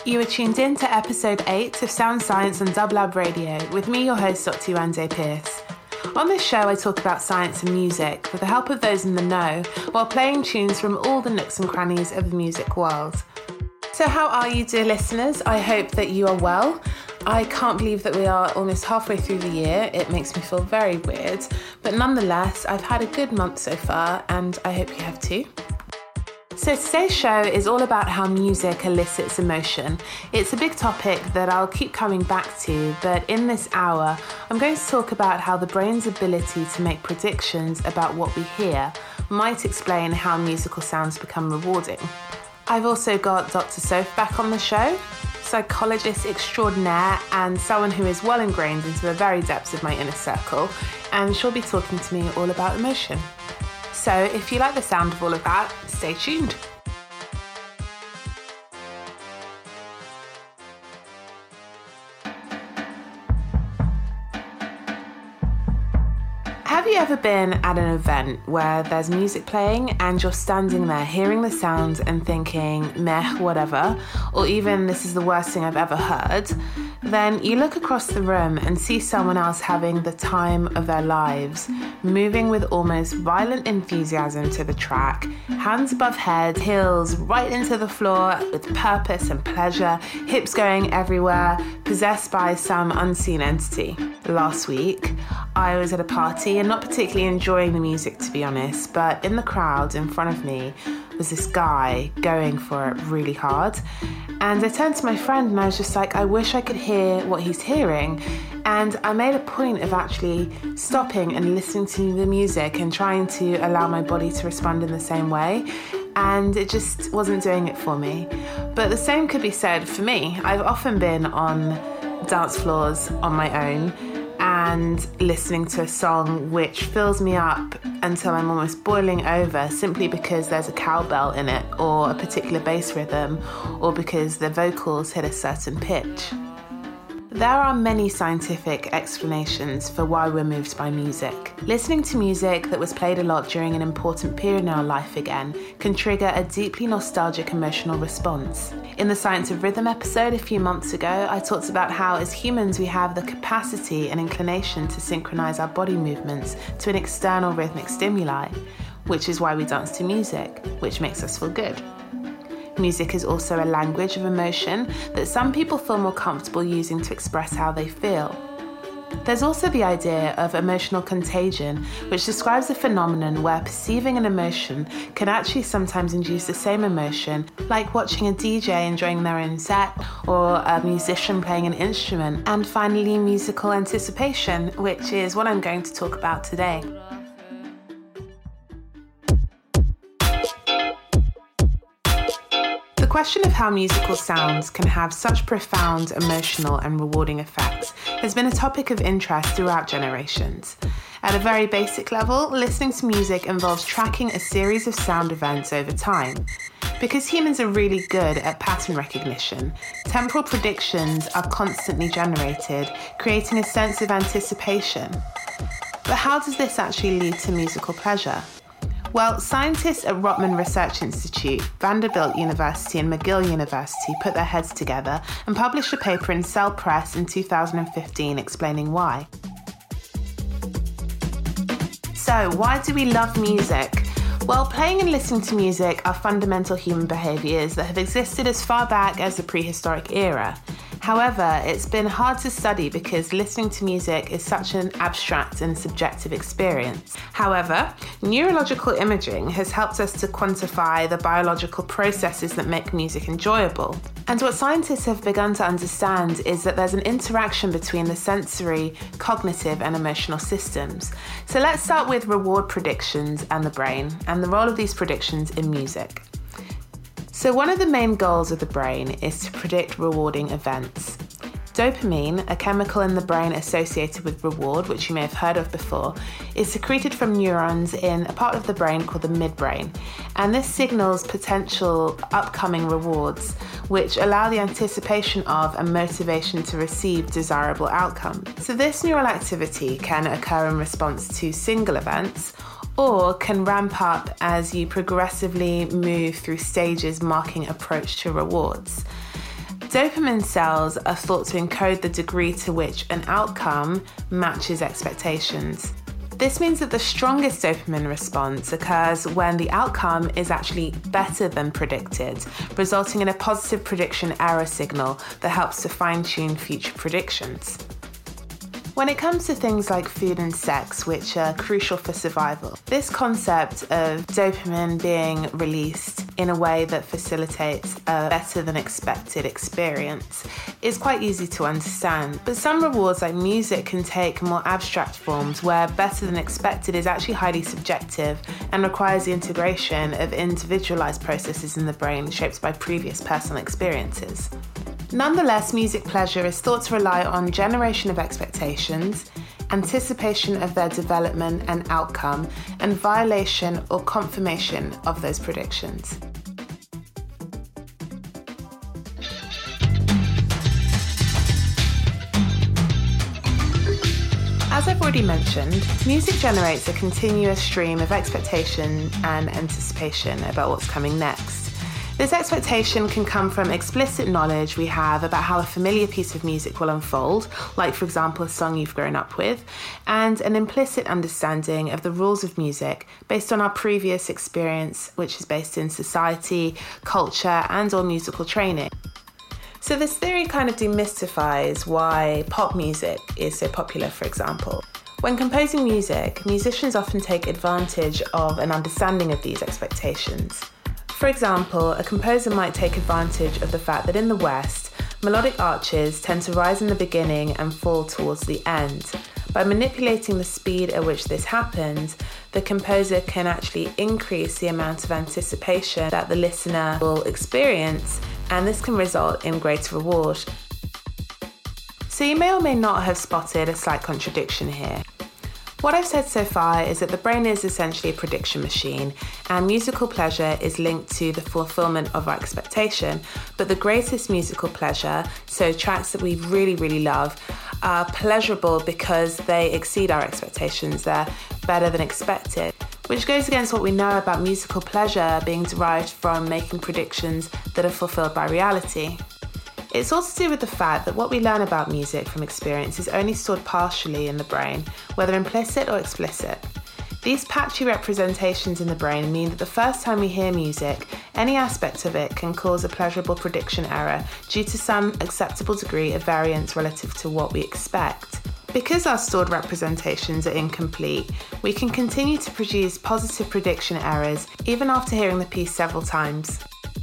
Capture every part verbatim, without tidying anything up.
You are tuned in to episode eight of Sound Science on Dub Lab Radio with me, your host, Doctor Yewande Pierce. On this show, I talk about science and music with the help of those in the know, while playing tunes from all the nooks and crannies of the music world. So how are you, dear listeners? I hope that you are well. I can't believe that we are almost halfway through the year. It makes me feel very weird. But nonetheless, I've had a good month so far, and I hope you have too. So today's show is all about how music elicits emotion. It's a big topic that I'll keep coming back to, but in this hour, I'm going to talk about how the brain's ability to make predictions about what we hear might explain how musical sounds become rewarding. I've also got Doctor Soph back on the show, psychologist extraordinaire and someone who is well ingrained into the very depths of my inner circle, and she'll be talking to me all about emotion. So if you like the sound of all of that, stay tuned. Have you ever been at an event where there's music playing and you're standing there hearing the sound and thinking, meh, whatever, or even this is the worst thing I've ever heard? Then you look across the room and see someone else having the time of their lives, moving with almost violent enthusiasm to the track, hands above head, heels right into the floor with purpose and pleasure, hips going everywhere, possessed by some unseen entity. Last week, I was at a party and not particularly enjoying the music, to be honest, but in the crowd in front of me was this guy going for it really hard. And I turned to my friend and I was just like, I wish I could hear what he's hearing. And I made a point of actually stopping and listening to the music and trying to allow my body to respond in the same way. And it just wasn't doing it for me. But the same could be said for me. I've often been on dance floors on my own and listening to a song which fills me up until I'm almost boiling over simply because there's a cowbell in it or a particular bass rhythm or because the vocals hit a certain pitch. There are many scientific explanations for why we're moved by music. Listening to music that was played a lot during an important period in our life again can trigger a deeply nostalgic emotional response. In the Science of Rhythm episode a few months ago, I talked about how as humans we have the capacity and inclination to synchronize our body movements to an external rhythmic stimuli, which is why we dance to music, which makes us feel good. Music is also a language of emotion that some people feel more comfortable using to express how they feel. There's also the idea of emotional contagion, which describes a phenomenon where perceiving an emotion can actually sometimes induce the same emotion, like watching a D J enjoying their own set or a musician playing an instrument. And finally, musical anticipation, which is what I'm going to talk about today. The question of how musical sounds can have such profound emotional and rewarding effects has been a topic of interest throughout generations. At a very basic level, listening to music involves tracking a series of sound events over time. Because humans are really good at pattern recognition, temporal predictions are constantly generated, creating a sense of anticipation. But how does this actually lead to musical pleasure? Well, scientists at Rotman Research Institute, Vanderbilt University and McGill University put their heads together and published a paper in Cell Press in two thousand fifteen explaining why. So, why do we love music? Well, playing and listening to music are fundamental human behaviours that have existed as far back as the prehistoric era. However, it's been hard to study because listening to music is such an abstract and subjective experience. However, neurological imaging has helped us to quantify the biological processes that make music enjoyable. And what scientists have begun to understand is that there's an interaction between the sensory, cognitive, and emotional systems. So let's start with reward predictions and the brain, and the role of these predictions in music. So one of the main goals of the brain is to predict rewarding events. Dopamine, a chemical in the brain associated with reward, which you may have heard of before, is secreted from neurons in a part of the brain called the midbrain. And this signals potential upcoming rewards, which allow the anticipation of and motivation to receive desirable outcomes. So this neural activity can occur in response to single events, or can ramp up as you progressively move through stages marking approach to rewards. Dopamine cells are thought to encode the degree to which an outcome matches expectations. This means that the strongest dopamine response occurs when the outcome is actually better than predicted, resulting in a positive prediction error signal that helps to fine-tune future predictions. When it comes to things like food and sex, which are crucial for survival, this concept of dopamine being released in a way that facilitates a better than expected experience is quite easy to understand. But some rewards like music can take more abstract forms where better than expected is actually highly subjective and requires the integration of individualized processes in the brain shaped by previous personal experiences. Nonetheless, music pleasure is thought to rely on generation of expectations, anticipation of their development and outcome, and violation or confirmation of those predictions. As I've already mentioned, music generates a continuous stream of expectation and anticipation about what's coming next. This expectation can come from explicit knowledge we have about how a familiar piece of music will unfold, like for example a song you've grown up with, and an implicit understanding of the rules of music based on our previous experience, which is based in society, culture, and or musical training. So this theory kind of demystifies why pop music is so popular, for example. When composing music, musicians often take advantage of an understanding of these expectations. For example, a composer might take advantage of the fact that in the West, melodic arches tend to rise in the beginning and fall towards the end. By manipulating the speed at which this happens, the composer can actually increase the amount of anticipation that the listener will experience, and this can result in greater reward. So you may or may not have spotted a slight contradiction here. What I've said so far is that the brain is essentially a prediction machine, and musical pleasure is linked to the fulfillment of our expectation, but the greatest musical pleasure, so tracks that we really, really love, are pleasurable because they exceed our expectations, they're better than expected, which goes against what we know about musical pleasure being derived from making predictions that are fulfilled by reality. It's also to do with the fact that what we learn about music from experience is only stored partially in the brain, whether implicit or explicit. These patchy representations in the brain mean that the first time we hear music, any aspect of it can cause a pleasurable prediction error due to some acceptable degree of variance relative to what we expect. Because our stored representations are incomplete, we can continue to produce positive prediction errors even after hearing the piece several times.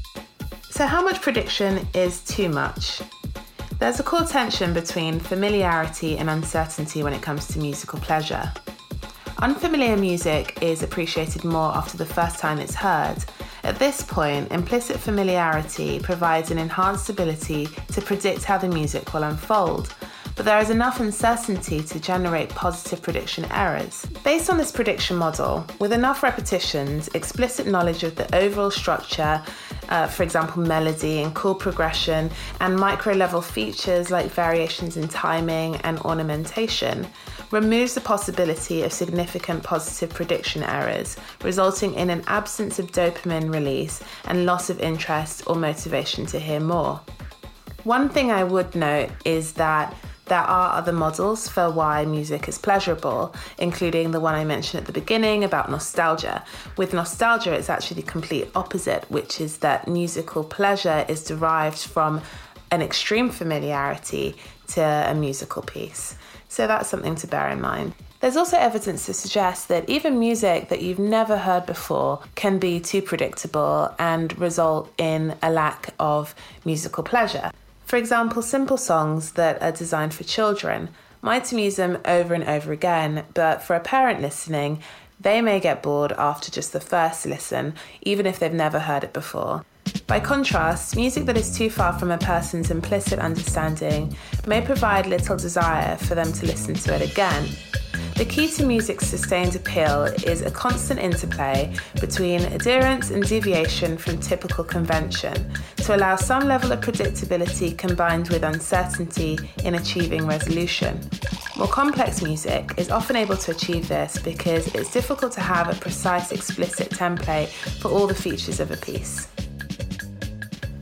So how much prediction is too much? There's a core tension between familiarity and uncertainty when it comes to musical pleasure. Unfamiliar music is appreciated more after the first time it's heard. At this point, implicit familiarity provides an enhanced ability to predict how the music will unfold, but there is enough uncertainty to generate positive prediction errors. Based on this prediction model, with enough repetitions, explicit knowledge of the overall structure, uh, for example melody and chord progression, and micro-level features like variations in timing and ornamentation, removes the possibility of significant positive prediction errors, resulting in an absence of dopamine release and loss of interest or motivation to hear more. One thing I would note is that there are other models for why music is pleasurable, including the one I mentioned at the beginning about nostalgia. With nostalgia, it's actually the complete opposite, which is that musical pleasure is derived from an extreme familiarity to a musical piece. So that's something to bear in mind. There's also evidence to suggest that even music that you've never heard before can be too predictable and result in a lack of musical pleasure. For example, simple songs that are designed for children might amuse them over and over again, but for a parent listening, they may get bored after just the first listen, even if they've never heard it before. By contrast, music that is too far from a person's implicit understanding may provide little desire for them to listen to it again. The key to music's sustained appeal is a constant interplay between adherence and deviation from typical convention to allow some level of predictability combined with uncertainty in achieving resolution. More complex music is often able to achieve this because it's difficult to have a precise, explicit template for all the features of a piece.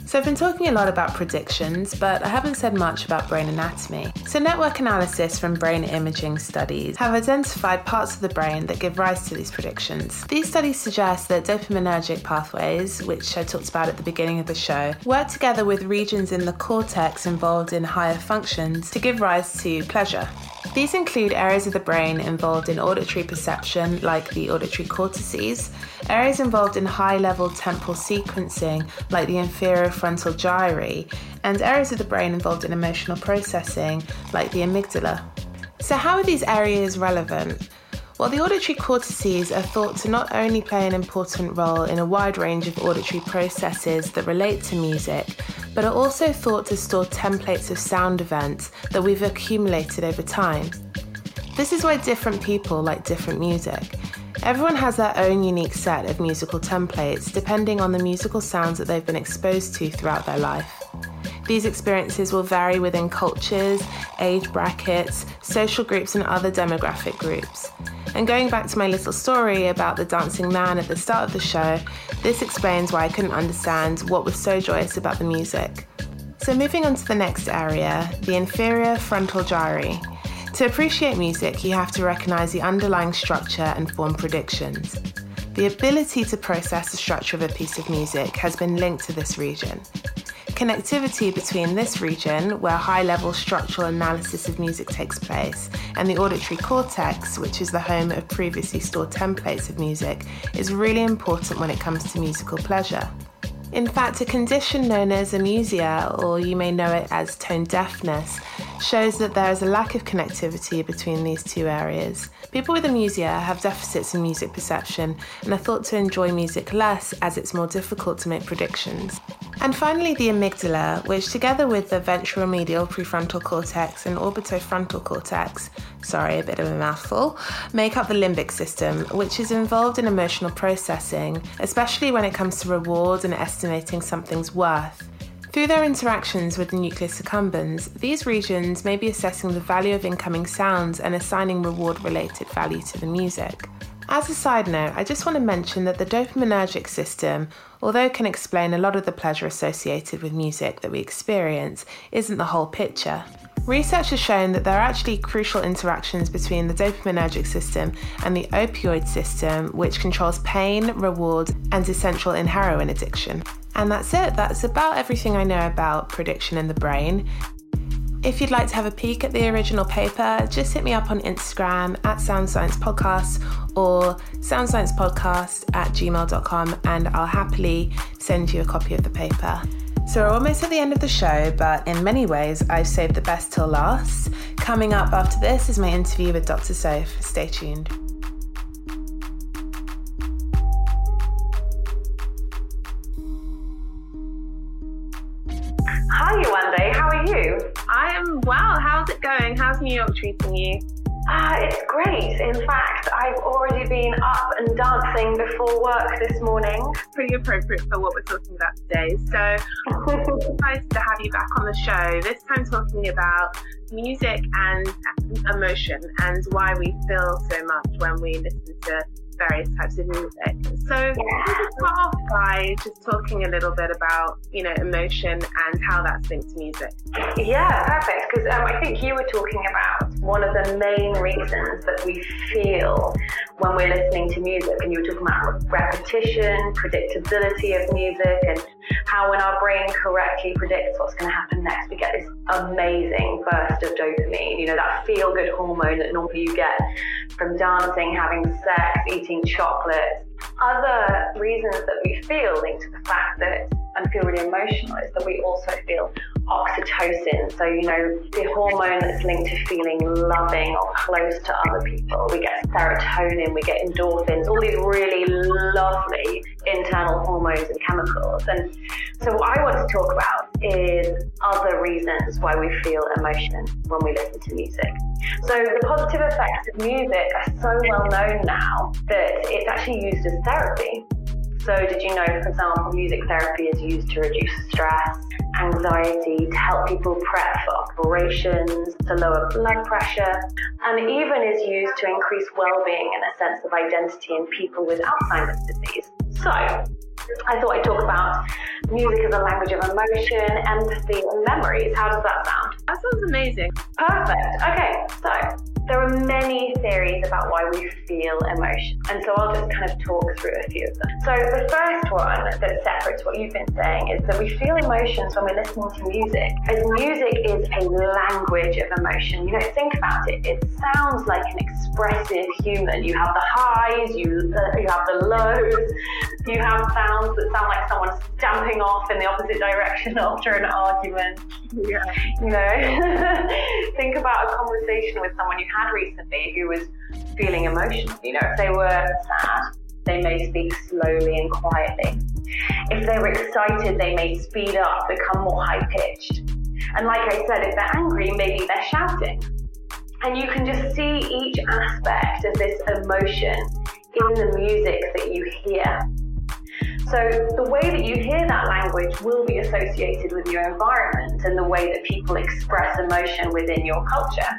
So I've been talking a lot about predictions, but I haven't said much about brain anatomy. So network analysis from brain imaging studies have identified parts of the brain that give rise to these predictions. These studies suggest that dopaminergic pathways, which I talked about at the beginning of the show, work together with regions in the cortex involved in higher functions to give rise to pleasure. These include areas of the brain involved in auditory perception, like the auditory cortices, areas involved in high-level temporal sequencing, like the inferior frontal gyri, and areas of the brain involved in emotional processing, like the amygdala. So how are these areas relevant? Well, the auditory cortices are thought to not only play an important role in a wide range of auditory processes that relate to music, but are also thought to store templates of sound events that we've accumulated over time. This is why different people like different music. Everyone has their own unique set of musical templates, depending on the musical sounds that they've been exposed to throughout their life. These experiences will vary within cultures, age brackets, social groups, and other demographic groups. And going back to my little story about the dancing man at the start of the show, this explains why I couldn't understand what was so joyous about the music. So moving on to the next area, the inferior frontal gyri. To appreciate music, you have to recognize the underlying structure and form predictions. The ability to process the structure of a piece of music has been linked to this region. Connectivity between this region, where high-level structural analysis of music takes place, and the auditory cortex, which is the home of previously stored templates of music, is really important when it comes to musical pleasure. In fact, a condition known as amusia, or you may know it as tone deafness, shows that there is a lack of connectivity between these two areas. People with amusia have deficits in music perception and are thought to enjoy music less as it's more difficult to make predictions. And finally, the amygdala, which together with the ventromedial prefrontal cortex and orbitofrontal cortex, sorry, a bit of a mouthful, make up the limbic system, which is involved in emotional processing, especially when it comes to reward and estimating something's worth. Through their interactions with the nucleus accumbens, these regions may be assessing the value of incoming sounds and assigning reward-related value to the music. As a side note, I just want to mention that the dopaminergic system, although it can explain a lot of the pleasure associated with music that we experience, isn't the whole picture. Research has shown that there are actually crucial interactions between the dopaminergic system and the opioid system, which controls pain, reward, and is essential in heroin addiction. And that's it. That's about everything I know about prediction in the brain. If you'd like to have a peek at the original paper, just hit me up on Instagram at Sound Science Podcast or soundsciencepodcast at gmail dot com, and I'll happily send you a copy of the paper. So we're almost at the end of the show, but in many ways I've saved the best till last. Coming up after this is my interview with Doctor Soph. Stay tuned. Hi, Yewande. How are you? I am well. How's it going? How's New York treating you? Uh, it's great. In fact, I've already been up and dancing before work this morning. Pretty appropriate for what we're talking about today. So I'm excited to have you back on the show, this time talking about music and emotion and why we feel so much when we listen to various types of music. So yeah. We can start off by just talking a little bit about, you know, emotion and how that's linked to music. Yeah, perfect. Because um, I think you were talking about one of the main reasons that we feel when we're listening to music, and you were talking about repetition, predictability of music, and how when our brain correctly predicts what's going to happen next, we get this amazing burst of dopamine, you know, that feel-good hormone that normally you get from dancing, having sex, eating chocolate. Other reasons that we feel linked to the fact that and feel really emotional is that we also feel oxytocin. So, you know, the hormone that's linked to feeling loving or close to other people. We get serotonin, we get endorphins, all these really lovely internal hormones and chemicals. And so what I want to talk about is other reasons why we feel emotion when we listen to music. So the positive effects of music are so well known now that it's actually used as therapy. So did you know, for example, music therapy is used to reduce stress, anxiety, to help people prep for operations, to lower blood pressure, and even is used to increase well-being and a sense of identity in people with Alzheimer's disease. So I thought I'd talk about music as a language of emotion, empathy, and memories. How does that sound? That sounds amazing. Perfect. Okay, so there are many theories about why we feel emotion, and so I'll just kind of talk through a few of them. So the first one that's separate to what you've been saying is that we feel emotions when we're listening to music, as music is a language of emotion. You know, think about it. It sounds like an expressive human. You have the highs, you, uh, you have the lows, you have sounds that sound like someone stamping off in the opposite direction after an argument. Yeah. You know, think about a conversation with someone you had recently who was feeling emotional. You know, if they were sad, they may speak slowly and quietly. If they were excited, they may speed up, become more high-pitched. And like I said, if they're angry, maybe they're shouting. And you can just see each aspect of this emotion in the music that you hear. So the way that you hear that language will be associated with your environment and the way that people express emotion within your culture.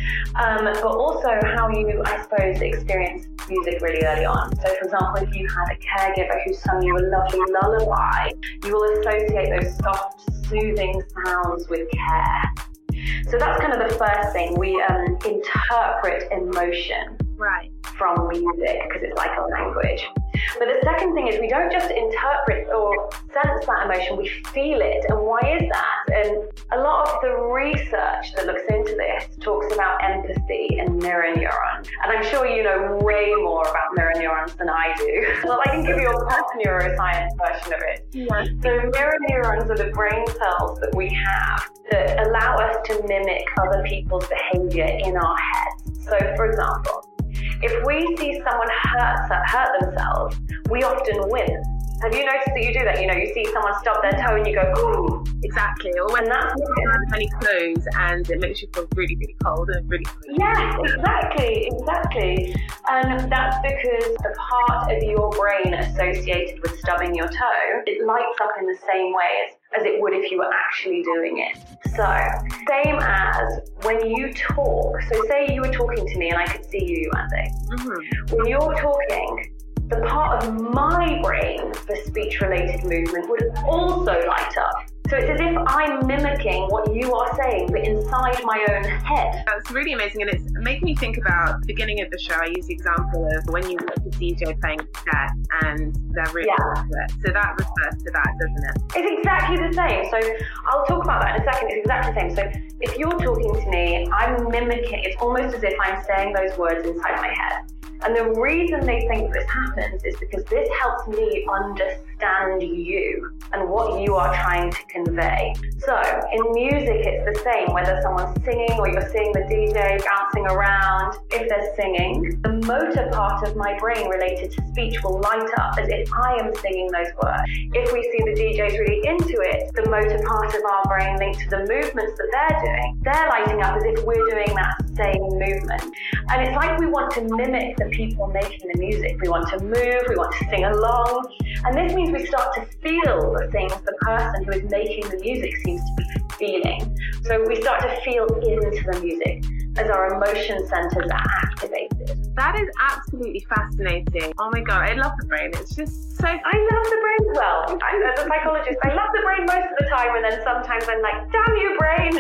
Um, but also how you, I suppose, experience music really early on. So for example, if you had a caregiver who sung you a lovely lullaby, you will associate those soft, soothing sounds with care. So that's kind of the first thing. We um, interpret emotion right. from music because it's like a language. But the second thing is we don't just interpret or sense that emotion, we feel it. And why is that? And a lot of the research that looks into this talks about empathy and mirror neurons. And I'm sure you know way more about mirror neurons than I do. Well, I can give you a pop neuroscience version of it. Yeah. So mirror neurons are the brain cells that we have that allow us to mimic other people's behavior in our heads. So for example, if we see someone hurt, hurt themselves, we often wince. Have you noticed that you do that? You know, you see someone stub their toe and you go, ooh. Exactly. Or when that's when you close and it makes you feel really, really cold and really cold. Yes, exactly, exactly. And that's because the part of your brain associated with stubbing your toe, it lights up in the same way as, as it would if you were actually doing it. So, same as when you talk. So say you were talking to me and I could see you, Andy. Mm-hmm. When you're talking, the part of my brain for speech-related movement would also light up. So it's as if I'm mimicking what you are saying, but inside my own head. That's really amazing, and it's making me think about the beginning of the show. I used the example of when you look at D J playing set and they're really yeah. into it. So that refers to that, doesn't it? It's exactly the same. So I'll talk about that in a second. It's exactly the same. So if you're talking to me, I'm mimicking. It's almost as if I'm saying those words inside my head. And the reason they think this happens is because this helps me understand you and what you are trying to convey. So in music, it's the same, whether someone's singing or you're seeing the D J bouncing around. If they're singing, the motor part of my brain related to speech will light up as if I am singing those words. If we see the D J's really into it, the motor part of our brain linked to the movements that they're doing, they're lighting up as if we're doing that same movement. And it's like we want to mimic the people making the music. We want to move, we want to sing along. And this means we start to feel the things the person who is making the music seems to be feeling. So we start to feel into the music as our emotion centers are activated. That is absolutely fascinating. Oh my God, I love the brain. It's just so... I love the brain as well. I'm, as a psychologist, I love the brain most of the time, and then sometimes I'm like, damn you, brain!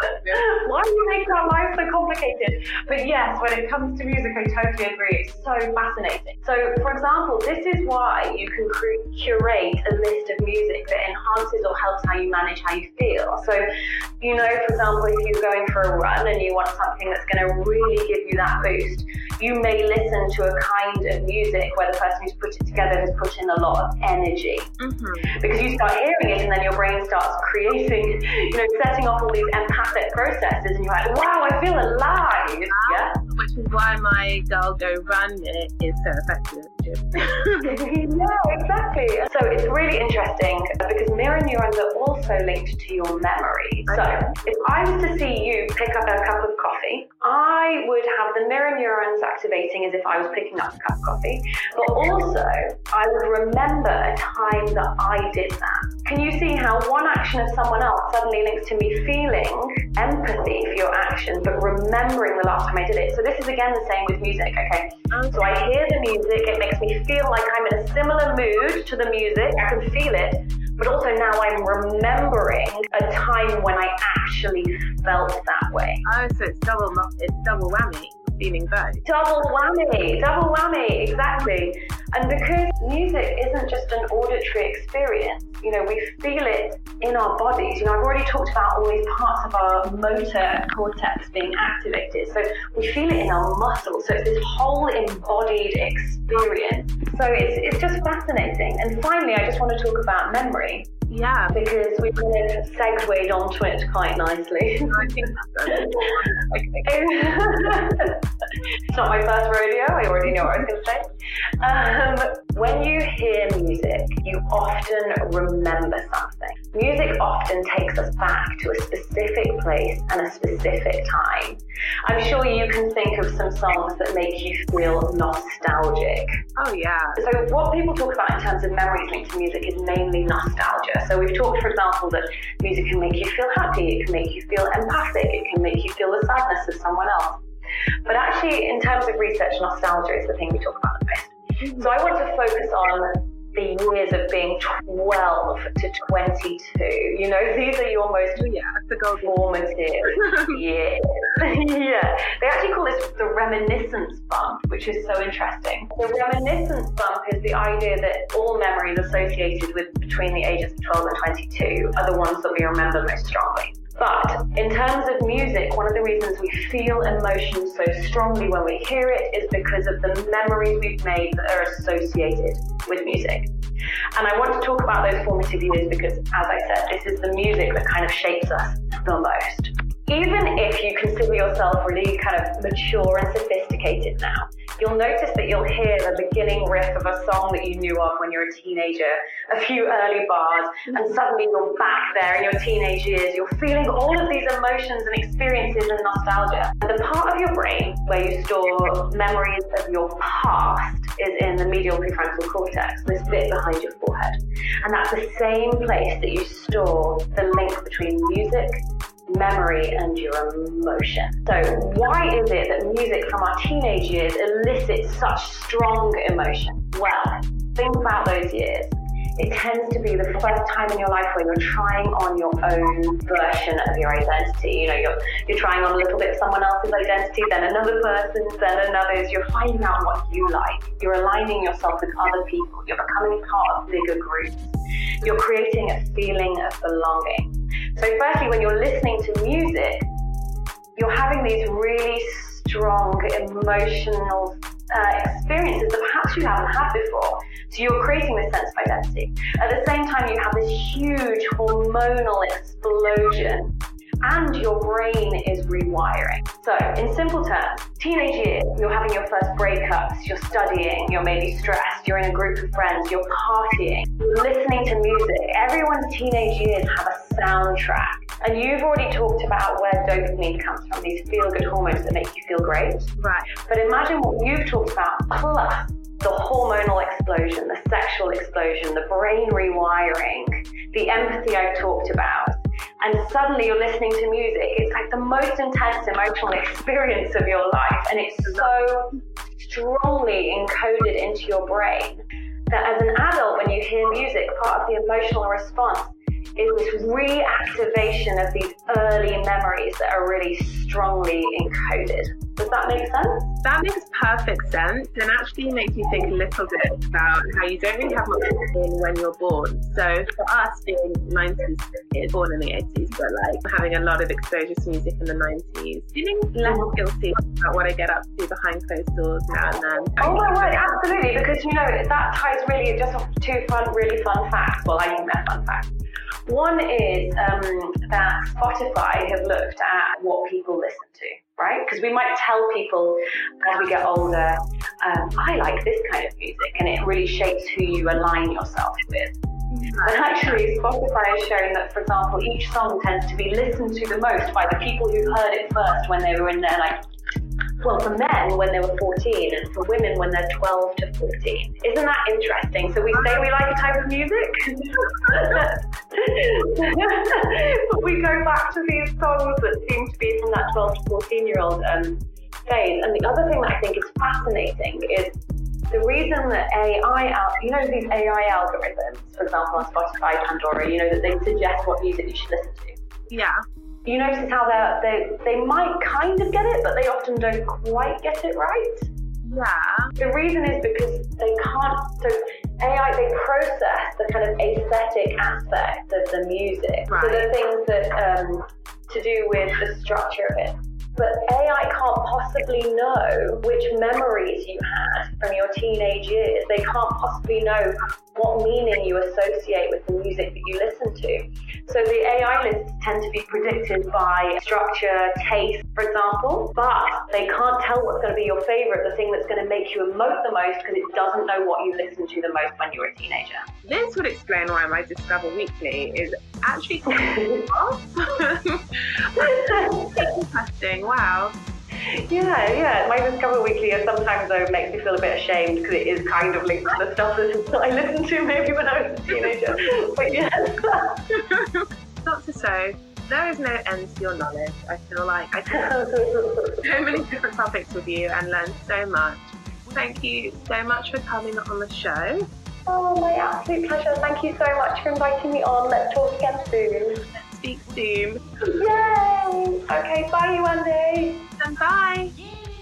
Why do you make our life so complicated? But yes, when it comes to music, I totally agree. It's so fascinating. So, for example, this is why you can cur- curate a list of music that enhances or helps how you manage how you feel. So, you know, for example, if you're going for a run and you want something that's going to really give you that boost, you may listen to a kind of music where the person who's put it together has put in a lot of energy. Mm-hmm. Because you start hearing it and then your brain starts creating, you know, setting off all these empathic processes and you're like, wow, I feel alive. Wow. Yeah. Which is why my Girl Go Run It is so effective. Yeah, exactly. So it's really interesting because mirror neurons are also linked to your memory. So if I was to see you pick up a cup of coffee, I would have the mirror neurons activating as if I was picking up a cup of coffee, but also I would remember a time that I did that. Can you see how one action of someone else suddenly links to me feeling empathy for your action, but remembering the last time I did it? So this is again the same with music, okay? So I hear the music, it makes me feel like I'm in a similar mood to the music, I can feel it, but also now I'm remembering a time when I actually felt that way. Oh, so it's double, it's double whammy, feeling both. Double whammy, double whammy, exactly. And because music isn't just an auditory experience, you know, we feel it in our bodies. You know, I've already talked about all these parts of our motor cortex being activated. So we feel it in our muscles. So it's this whole embodied experience. So it's, it's just fascinating. And finally, I just want to talk about memory. Yeah, because we've kind of segued onto it quite nicely. I think that's It's not my first rodeo, I already know what I was going to say. Um, when you hear music, you often remember something. Music often takes us back to a specific place and a specific time. I'm sure you can think of some songs that make you feel nostalgic. Oh yeah. So what people talk about in terms of memories linked to music is mainly nostalgia. So we've talked, for example, that music can make you feel happy, it can make you feel empathic, it can make you feel the sadness of someone else. But actually, in terms of research, nostalgia is the thing we talk about the most. Mm-hmm. So I want to focus on the years of being twelve to twenty-two. You know, these are your most yeah, the formative years. Yeah, they actually call this the reminiscence bump, which is so interesting. The reminiscence bump is the idea that all memories associated with between the ages of twelve and twenty-two are the ones that we remember most strongly. But in terms of music, one of the reasons we feel emotion so strongly when we hear it is because of the memories we've made that are associated with music. And I want to talk about those formative years because, as I said, this is the music that kind of shapes us the most. Even if you consider yourself really kind of mature and sophisticated now, you'll notice that you'll hear the beginning riff of a song that you knew of when you were a teenager, a few early bars, and suddenly you're back there in your teenage years. You're feeling all of these emotions and experiences and nostalgia. And the part of your brain where you store memories of your past is in the medial prefrontal cortex, this bit behind your forehead. And that's the same place that you store the link between music, memory and your emotion. So why is it that music from our teenage years elicits such strong emotion? Well, think about those years. It tends to be the first time in your life where you're trying on your own version of your identity. You know, you're you're trying on a little bit of someone else's identity, then another person's, then another's. You're finding out what you like. You're aligning yourself with other people. You're becoming part of bigger groups. You're creating a feeling of belonging. So firstly, when you're listening to music, you're having these really strong emotional uh, experiences that perhaps you haven't had before. So you're creating this sense of identity. At the same time, you have this huge hormonal explosion and your brain is rewiring. So in simple terms, teenage years, you're having your first breakups, you're studying, you're maybe stressed, you're in a group of friends, you're partying, you're listening to music. Everyone's teenage years have a soundtrack. And you've already talked about where dopamine comes from, these feel-good hormones that make you feel great. Right. But imagine what you've talked about, plus the hormonal explosion, the sexual explosion, the brain rewiring, the empathy I've talked about. And suddenly you're listening to music. It's like the most intense emotional experience of your life. And it's so strongly encoded into your brain that as an adult, when you hear music, part of the emotional response is this reactivation of these early memories that are really strongly encoded. Does that make sense? That makes perfect sense, and actually makes me think a little bit about how you don't really have much in when you're born. So for us being nineties kids, born in the eighties, but like having a lot of exposure to music in the nineties, feeling less guilty about what I get up to behind closed doors now and then. Oh my word, absolutely, because you know, that ties really just off two fun, really fun facts. Well, I think they're fun facts. One is um, that Spotify have looked at what people listen to, right? Because we might tell people as we get older, um, I like this kind of music, and it really shapes who you align yourself with. And actually, Spotify has shown that, for example, each song tends to be listened to the most by the people who heard it first when they were in their, like, well, for men when they were fourteen, and for women when they're twelve to fourteen. Isn't that interesting? So we say we like a type of music, but we go back to these songs that seem to be from that twelve to fourteen year old um, phase. And the other thing that I think is fascinating is the reason that A I, al- you know, these A I algorithms, for example, on Spotify, Pandora, you know, that they suggest what music you should listen to. Yeah. You notice how they they might kind of get it, but they often don't quite get it right. Yeah. The reason is because they can't, so A I, they process the kind of aesthetic aspect of the music. Right. So the things that, um, to do with the structure of it. But A I can't possibly know which memories you had from your teenage years. They can't possibly know what meaning you associate with the music that you listen to. So the A I lists tend to be predicted by structure, taste, for example, but they can't tell what's going to be your favorite, the thing that's going to make you emote the most, because it doesn't know what you listened to the most when you were a teenager. This would explain why my Discover Weekly is actually quite off. Interesting, wow. Yeah, yeah. My Discover Weekly sometimes though makes me feel a bit ashamed because it is kind of linked to the stuff that I listened to maybe when I was a teenager. But yeah. Doctor So, there is no end to your knowledge. I feel like I could so many different topics with you and learn so much. Thank you so much for coming on the show. Oh, my absolute pleasure. Thank you so much for inviting me on. Let's talk again soon. Let's speak soon. Yay! Okay, bye, Wendy. And bye.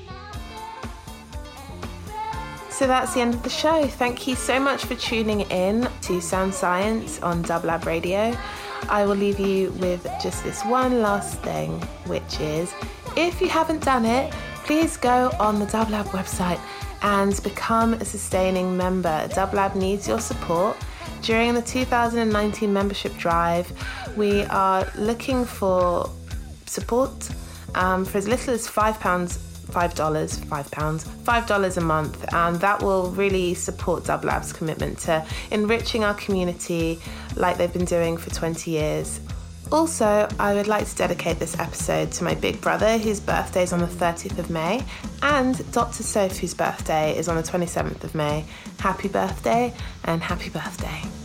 So that's the end of the show. Thank you so much for tuning in to Sound Science on Dublab Radio. I will leave you with just this one last thing, which is, if you haven't done it, please go on the Dublab website and become a sustaining member. Dublab needs your support. During the two thousand nineteen membership drive, we are looking for support um, for as little as five pounds, five dollars, five pounds, five dollars a month, and that will really support Dublab's commitment to enriching our community like they've been doing for twenty years. Also, I would like to dedicate this episode to my big brother, whose birthday is on the thirtieth of May, and Doctor Soph, whose birthday is on the twenty-seventh of May. Happy birthday and happy birthday.